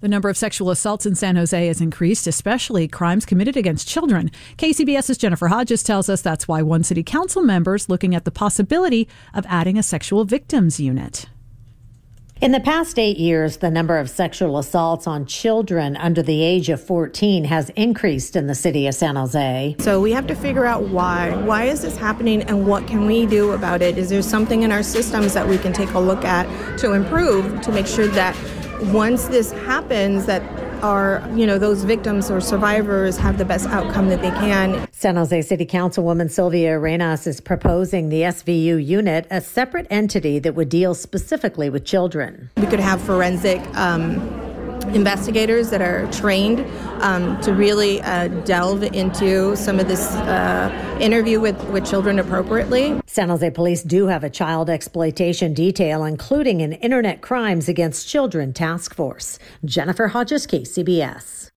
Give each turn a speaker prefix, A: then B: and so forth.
A: The number of sexual assaults in San Jose has increased, especially crimes committed against children. KCBS's Jennifer Hodges tells us that's why one city council member is looking at the possibility of adding a sexual victims unit.
B: In the past 8 years, the number of sexual assaults on children under the age of 14 has increased in the city of San Jose.
C: So we have to figure out why. Why is this happening and what can we do about it? Is there something in our systems that we can take a look at to improve, to make sure that once this happens, that those victims or survivors have the best outcome that they can.
B: San Jose City Councilwoman Sylvia Arenas is proposing the SVU unit, a separate entity that would deal specifically with children.
C: We could have forensic investigators that are trained to really delve into some of this interview with children appropriately.
B: San Jose police do have a child exploitation detail, including an internet crimes against children task force. Jennifer Hodges, KCBS.